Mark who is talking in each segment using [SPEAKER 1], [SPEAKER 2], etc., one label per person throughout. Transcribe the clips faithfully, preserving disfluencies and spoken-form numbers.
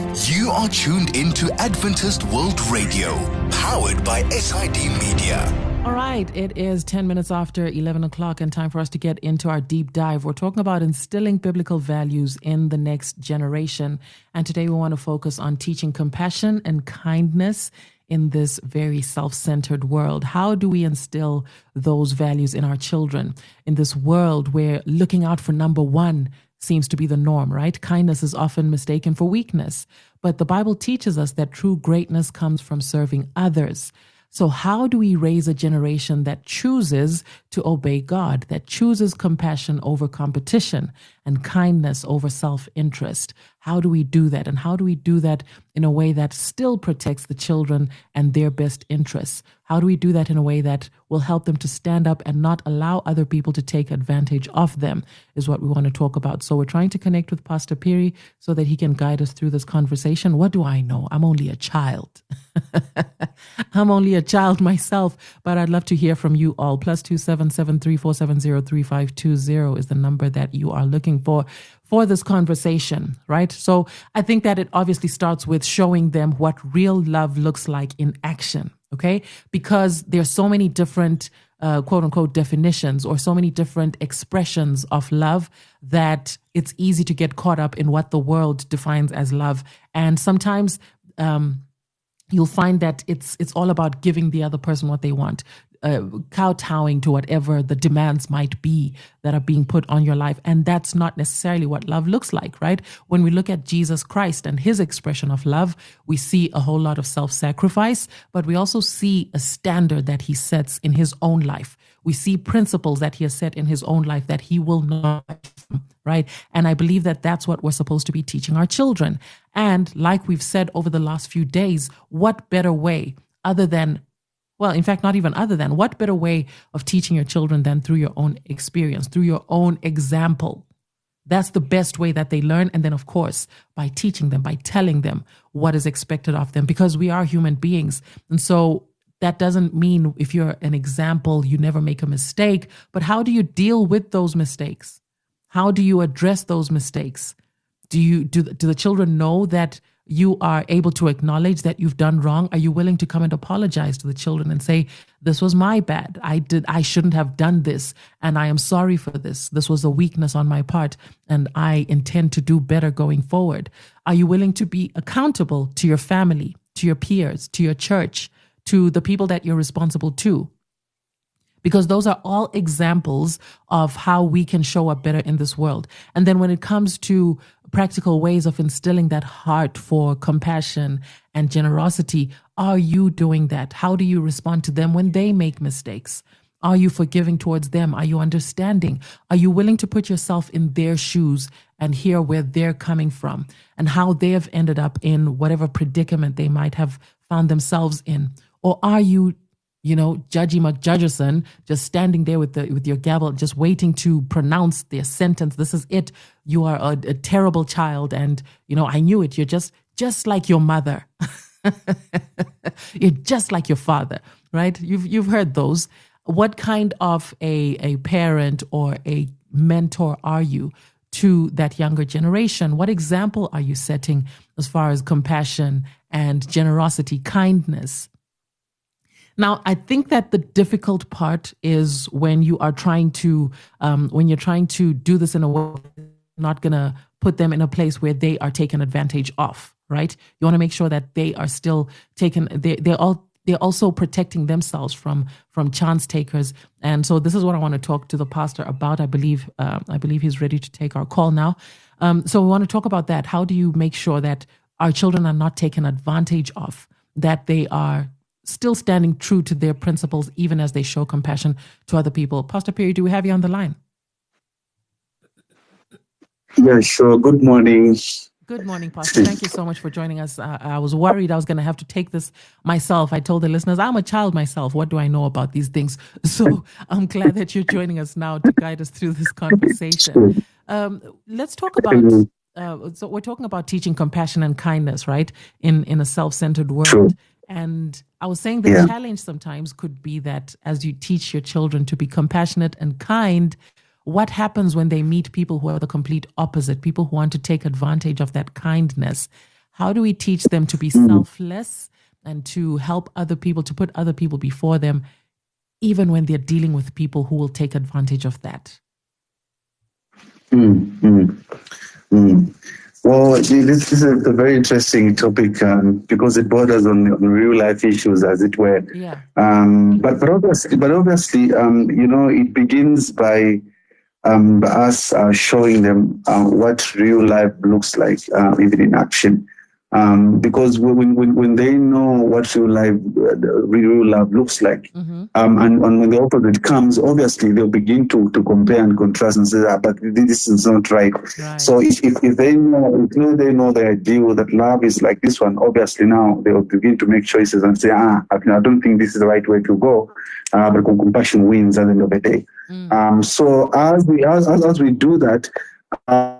[SPEAKER 1] You are tuned into Adventist World Radio, powered by S I D Media.
[SPEAKER 2] All right, it is ten minutes after eleven o'clock and time for us to get into our deep dive. We're talking about instilling biblical values in the next generation. And today we want to focus on teaching compassion and kindness in this very self-centered world. How do we instill those values in our children in this world where looking out for number one seems to be the norm, right? Kindness is often mistaken for weakness, but the Bible teaches us that true greatness comes from serving others. So how do we raise a generation that chooses to obey God, that chooses compassion over competition and kindness over self-interest? How do we do that? And how do we do that in a way that still protects the children and their best interests? How do we do that in a way that will help them to stand up and not allow other people to take advantage of them is what we want to talk about. So we're trying to connect with Pastor Phiri so that he can guide us through this conversation. What do I know? I'm only a child. I'm only a child myself, but I'd love to hear from you all. Plus two seven seven three four seven zero three five two zero is the number that you are looking for for this conversation, right? So I think that it obviously starts with showing them what real love looks like in action, okay? Because there's so many different uh, quote unquote definitions or so many different expressions of love that it's easy to get caught up in what the world defines as love. And sometimes um, you'll find that it's it's all about giving the other person what they want, uh, kowtowing to whatever the demands might be that are being put on your life. And that's not necessarily what love looks like, right? When we look at Jesus Christ and his expression of love, we see a whole lot of self-sacrifice, but we also see a standard that he sets in his own life. We see principles that he has set in his own life that he will not, right? And I believe that that's what we're supposed to be teaching our children. And like we've said over the last few days, what better way other than, well, in fact, not even other than, what better way of teaching your children than through your own experience, through your own example? That's the best way that they learn. And then, of course, by teaching them, by telling them what is expected of them, because we are human beings. And so that doesn't mean if you're an example, you never make a mistake. But how do you deal with those mistakes? How do you address those mistakes? Do you do, do the children know that you are able to acknowledge that you've done wrong? Are you willing to come and apologize to the children and say, this was my bad. I did, I shouldn't have done this. And I am sorry for this. This was a weakness on my part. And I intend to do better going forward. Are you willing to be accountable to your family, to your peers, to your church, to the people that you're responsible to? Because those are all examples of how we can show up better in this world. And then when it comes to practical ways of instilling that heart for compassion and generosity, are you doing that? How do you respond to them when they make mistakes? Are you forgiving towards them? Are you understanding? Are you willing to put yourself in their shoes and hear where they're coming from and how they have ended up in whatever predicament they might have found themselves in? Or are you You know, Judgy McJudgerson, just standing there with the with your gavel, just waiting to pronounce their sentence? This is it. You are a, a terrible child, and you know, I knew it. You're just just like your mother. You're just like your father, right? You've you've heard those. What kind of a a parent or a mentor are you to that younger generation? What example are you setting as far as compassion and generosity, kindness? Now, I think that the difficult part is when you are trying to, um, when you're trying to do this in a way you're not going to put them in a place where they are taken advantage of, right? You want to make sure that they are still taken, they, they're all, they're also protecting themselves from, from chance takers. And so this is what I want to talk to the pastor about. I believe, uh, I believe he's ready to take our call now. Um, so we want to talk about that. How do you make sure that our children are not taken advantage of, that they are still standing true to their principles, even as they show compassion to other people? Pastor Phiri, do we have you on the line?
[SPEAKER 3] Yeah, sure. Good morning.
[SPEAKER 2] Good morning, Pastor. Thank you so much for joining us. Uh, I was worried I was going to have to take this myself. I told the listeners, I'm a child myself. What do I know about these things? So I'm glad that you're joining us now to guide us through this conversation. Um, let's talk about, uh, so we're talking about teaching compassion and kindness, right? In, in a self-centered world.
[SPEAKER 3] True.
[SPEAKER 2] And I was saying the
[SPEAKER 3] Yeah.
[SPEAKER 2] challenge sometimes could be that as you teach your children to be compassionate and kind, what happens when they meet people who are the complete opposite, people who want to take advantage of that kindness? How do we teach them to be selfless and to help other people, to put other people before them, even when they're dealing with people who will take advantage of that?
[SPEAKER 3] Mm, mm, mm. Well, this is a, a very interesting topic um, because it borders on, on real life issues, as it were.
[SPEAKER 2] Yeah.
[SPEAKER 3] Um, but but obviously, but obviously, um, you know, it begins by um, us uh, showing them uh, what real life looks like, uh, even in action. Um, because when, when when they know what real life, uh, real love looks like,
[SPEAKER 2] mm-hmm.
[SPEAKER 3] um, and, and when the opposite comes, obviously they'll begin to, to compare and contrast and say, ah, but this is not right.
[SPEAKER 2] right.
[SPEAKER 3] So if, if, if they know, if they know the ideal that love is like this one, obviously now they will begin to make choices and say, ah, I don't think this is the right way to go. Uh, but compassion wins at the end of the day. Mm. Um, so as we as, as as we do that. Uh,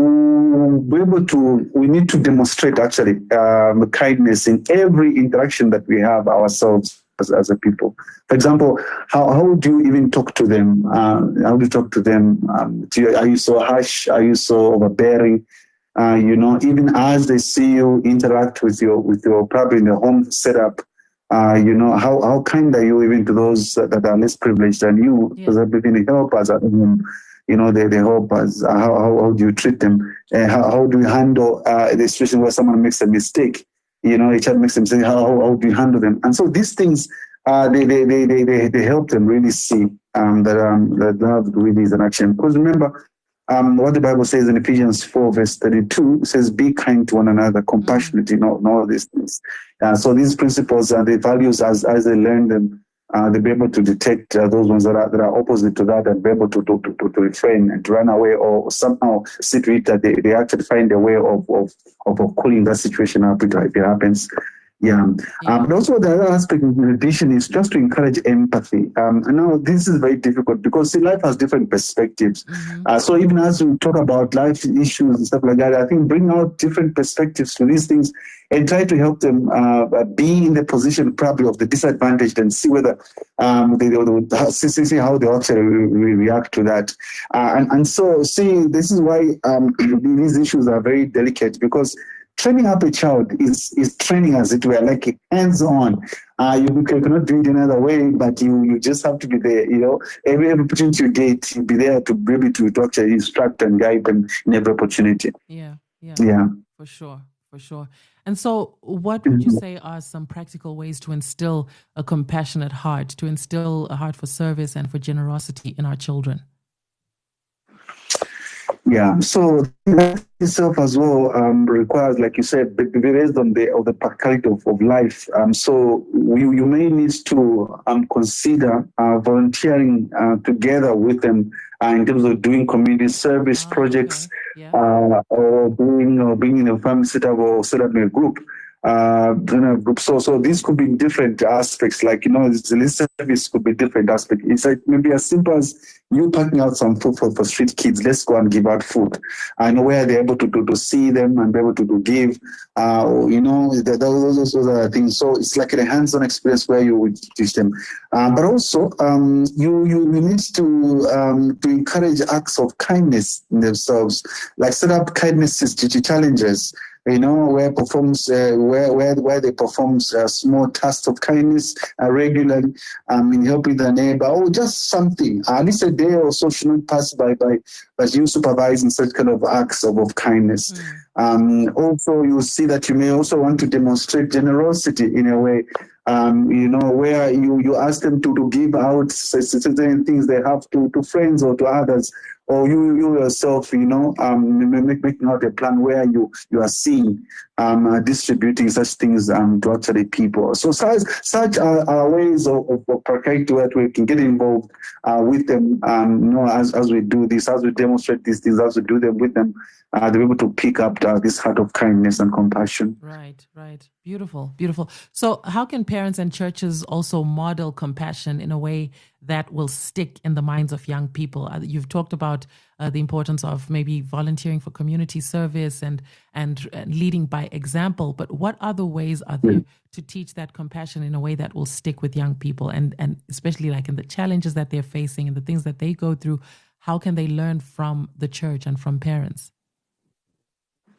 [SPEAKER 3] we're able to, we need to demonstrate actually um, kindness in every interaction that we have ourselves as, as a people. For example, how, how do you even talk to them? Uh, how do you talk to them? Um, do you, are you so harsh? Are you so overbearing? Uh, you know, even as they see you interact with your, with your probably in the home setup, uh, you know, how, how kind are you even to those that are less privileged than you? Because yeah. everything they help us at home. You know, they, they help us. Uh, how, how, how do you treat them? Uh, how, how do you handle uh, the situation where someone makes a mistake? You know, a child makes a mistake. How, how, how do you handle them? And so these things, uh, they, they, they, they, they, they help them really see um, that, um, that love really is an action. Because remember, um, what the Bible says in Ephesians four, verse thirty-two, says, be kind to one another, compassionate, mm-hmm. you know, and all these things. Uh, so these principles and the values, as, as they learn them, Uh, they'll be able to detect uh, those ones that are, that are opposite to that and be able to, to, to, to refrain and to run away or somehow see to it that they, they actually find a way of, of, of, of cooling that situation up if it happens. Yeah. yeah. Um, but also the other aspect in addition is just to encourage empathy. Um, and now this is very difficult because see, life has different perspectives. Mm-hmm. Uh, so even as we talk about life issues and stuff like that, I think bring out different perspectives to these things and try to help them uh, be in the position probably of the disadvantaged and see whether um, they, they, they see, see how they actually re- react to that. Uh, and, and so see, this is why um, these issues are very delicate because training up a child is, is training, as it were, like hands-on. Uh, you cannot do it another way, but you, you just have to be there. You know, every, every opportunity you get, you'll be there to be able to, to actually instruct and guide them in every opportunity.
[SPEAKER 2] Yeah, yeah,
[SPEAKER 3] yeah,
[SPEAKER 2] for sure, for sure. And so, what would you say are some practical ways to instill a compassionate heart, to instill a heart for service and for generosity in our children?
[SPEAKER 3] Yeah, so that itself as well um, requires, like you said, be based on the of the practicality of, of life. Um, so you, you may need to um, consider uh, volunteering uh, together with them uh, in terms of doing community service oh, projects, okay. yeah. uh, or doing or being in a family setup or set up in a group. Uh, so, so these could be different aspects. Like, you know, the service could be different aspects. It's like maybe as simple as you packing out some food for, for street kids. Let's go and give out food. I know where they're able to, to, to see them and be able to, to give, uh, you know, those, those, those are things. So it's like a hands-on experience where you would teach them. Um, but also, um, you, you, you need to, um, to encourage acts of kindness in themselves, like set up kindness challenges. You know, where performs uh, where where where they perform uh, small tasks of kindness uh, regularly, um, in helping the neighbor, or just something. At least a day or so should not pass by by by you supervising such kind of acts of, of kindness. Mm. Um, also, you will see that you may also want to demonstrate generosity in a way. Um, you know, where you, you ask them to, to give out certain things they have to, to friends or to others, or you, you yourself, you know, um, making out a plan where you, you are seeing um, uh, distributing such things um, to actually people. So such, such are, are ways of, of, of practicality where we can get involved uh, with them, um, you know, as, as we do this, as we demonstrate these things, as we do them with them, uh, they're able to pick up uh, this heart of kindness and compassion.
[SPEAKER 2] Right, right. Beautiful, beautiful. So how can parents and churches also model compassion in a way that will stick in the minds of young people? Uh, you've talked about uh, the importance of maybe volunteering for community service and, and and leading by example, but what other ways are there mm. to teach that compassion in a way that will stick with young people, and, and especially like in the challenges that they're facing and the things that they go through? How can they learn from the church and from parents?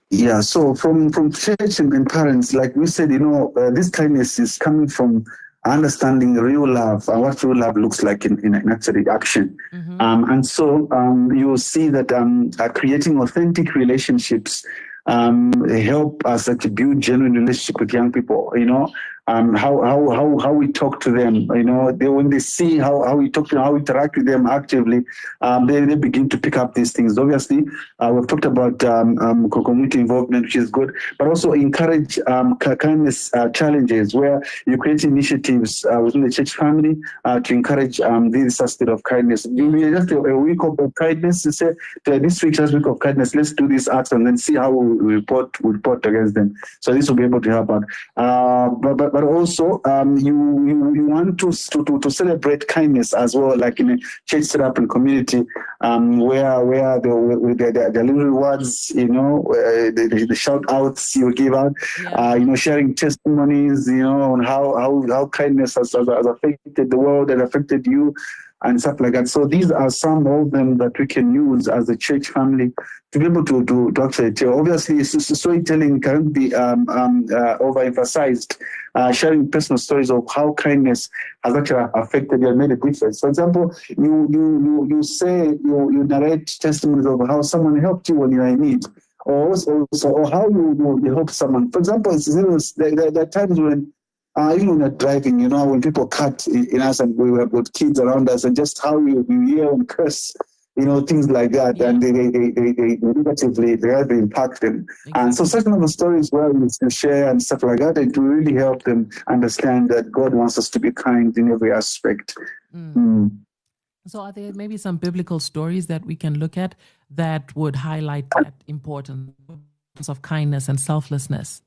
[SPEAKER 3] Yeah, so from, from church and, and parents, like we said, you know, uh, this kindness is coming from understanding real love and what real love looks like in, in, in actually action. Mm-hmm. Um, and so um, you'll see that um, uh, creating authentic relationships um, help us to build genuine relationship with young people, you know. Um, how, how, how, how we talk to them, you know, they, when they see how, how we talk to them, how we interact with them actively, um, they, they begin to pick up these things. Obviously, uh, we've talked about um, um, community involvement, which is good, but also encourage um, kindness uh, challenges where you create initiatives uh, within the church family uh, to encourage um, this aspect of kindness. You just a, a week of kindness, you say, this week's last week of kindness, let's do these acts and then see how we report, we report against them. So this will be able to help out. Uh, but, but But also, um, you, you you want to, to to celebrate kindness as well, like in a church setup and community, um, where where the the, the, the little words, you know, uh, the, the shout outs you give out, yeah. uh, you know, sharing testimonies, you know, on how how, how kindness has, has, has affected the world and affected you, and stuff like that. So these are some of them that we can use as a church family to be able to do to actually tell. Obviously, storytelling can't be um, um, uh, overemphasized. Uh, sharing personal stories of how kindness has actually affected you and made a difference. For example, you you you, you say you, you narrate testimonies of how someone helped you when you were in need, or also or how you, you, you help someone. For example, it's, you know, there, there, there are times when. Uh, even when you're driving, you know, when people cut in, in us and we have got kids around us and just how you, you hear and curse, you know, things like that. Yeah. And they, they, they, they, they negatively, they have impact them. Exactly. And so certain of the stories where we share and stuff like that, it will really help them understand that God wants us to be kind in every aspect. Mm. Mm.
[SPEAKER 2] So are there maybe some biblical stories that we can look at that would highlight that importance of kindness and selflessness?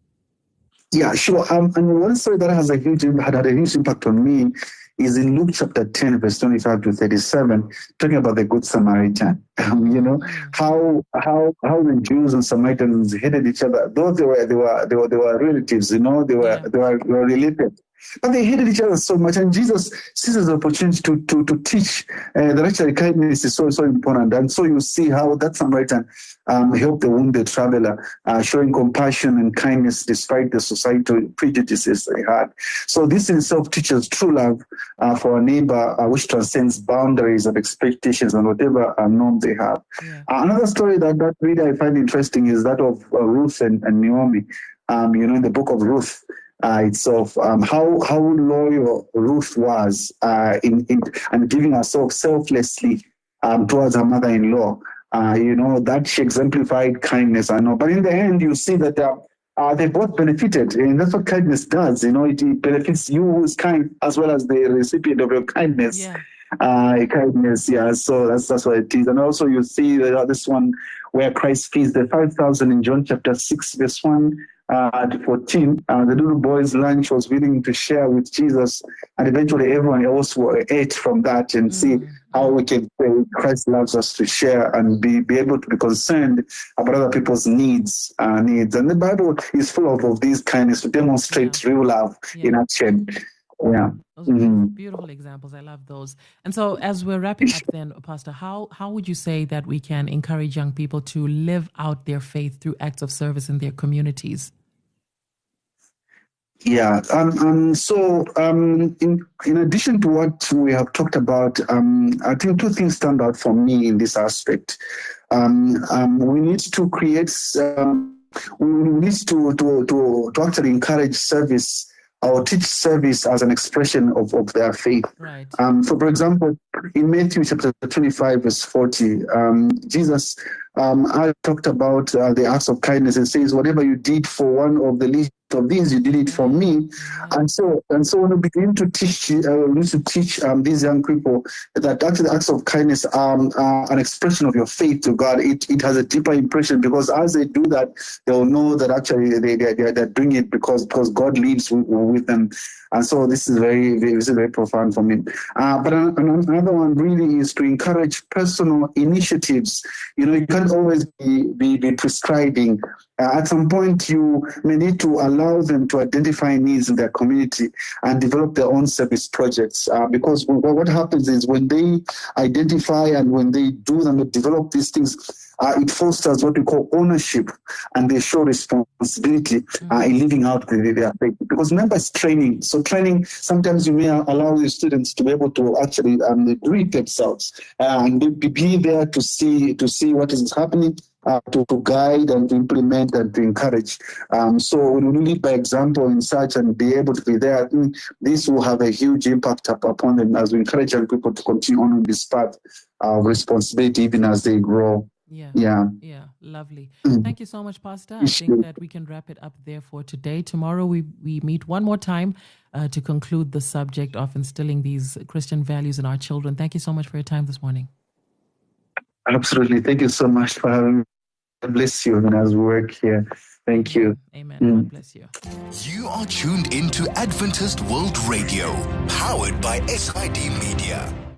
[SPEAKER 3] Yeah, sure. Um, and one story that has a huge had, had a huge impact on me is in Luke chapter ten, verse twenty-five to thirty-seven, talking about the Good Samaritan. Um, you know how how how the Jews and Samaritans hated each other. Though they were they were they were they were relatives, you know, they were yeah. they were, they were related. But they hated each other so much, and Jesus sees the opportunity to to to teach uh, that actually kindness is so so important. And so you see how that Samaritan um, helped the wounded traveler, uh, showing compassion and kindness despite the societal prejudices they had. So this in itself teaches true love uh, for a neighbor, uh, which transcends boundaries of expectations and whatever uh, norm they have. Yeah. Uh, another story that that really I find interesting is that of uh, Ruth and, and Naomi. Um, you know, in the book of Ruth. Uh, itself, um, how how loyal Ruth was uh, in, in and giving herself selflessly um, towards her mother-in-law. Uh, you know, that she exemplified kindness. I know, but in the end, you see that uh, uh, they both benefited, and that's what kindness does. You know, it, it benefits you who is kind as well as the recipient of your kindness. Yeah. Uh, kindness, yeah. So that's that's what it is. And also, you see that uh, this one where Christ feeds the five thousand in John chapter six, verse one. Uh, at fourteen, uh, the little boy's lunch was willing to share with Jesus, and eventually everyone else ate from that and mm-hmm. see how we can say Christ loves us to share and be, be able to be concerned about other people's needs. Uh, needs, and the Bible is full of, of these kindness to demonstrate yeah. real love yeah. in action. Yeah,
[SPEAKER 2] those are mm-hmm. beautiful examples. I love those. And so, as we're wrapping up, then, Pastor, how how would you say that we can encourage young people to live out their faith through acts of service in their communities?
[SPEAKER 3] Yeah, um, um, so um, in, in addition to what we have talked about, um, I think two things stand out for me in this aspect. Um, um, we need to create, um, we need to, to, to, to actually encourage service or teach service as an expression of, of their faith. Right. Um, so, for example, in Matthew chapter twenty-five, verse forty, um, Jesus um, I talked about uh, the acts of kindness and says, whatever you did for one of the least of these, you did it for me. And so, and so when we begin to teach, uh, we need to teach um, these young people that actually acts of kindness are um, uh, an expression of your faith to God. It it has a deeper impression because as they do that, they'll know that actually they they they're, they're doing it because because God lives with, with them. And so this is very, very this is very profound for me. Uh, but another one really is to encourage personal initiatives. You know, you can't always be be, be prescribing. Uh, at some point, you may need to allow them to identify needs in their community and develop their own service projects. Uh, because what happens is when they identify and when they do them, they develop these things, uh, it fosters what we call ownership, and they show responsibility uh, in living out the, their faith. Because remember, it's training. So training, sometimes you may allow the students to be able to actually um, do it themselves uh, and be, be there to see to see what is happening. Uh, to, to guide and to implement and to encourage. Um, so when we lead by example in such and be able to be there, I think this will have a huge impact up, upon them as we encourage young people to continue on this path of responsibility even as they grow.
[SPEAKER 2] Yeah.
[SPEAKER 3] Yeah.
[SPEAKER 2] Yeah. Lovely. Mm. Thank you so much, Pastor. I think that we can wrap it up there for today. Tomorrow we, we meet one more time uh, to conclude the subject of instilling these Christian values in our children. Thank you so much for your time this morning.
[SPEAKER 3] Absolutely. Thank you so much for having me. God bless you as we work here. Thank you.
[SPEAKER 2] Amen. Mm. God bless you.
[SPEAKER 1] You are tuned into Adventist World Radio, powered by S I D Media.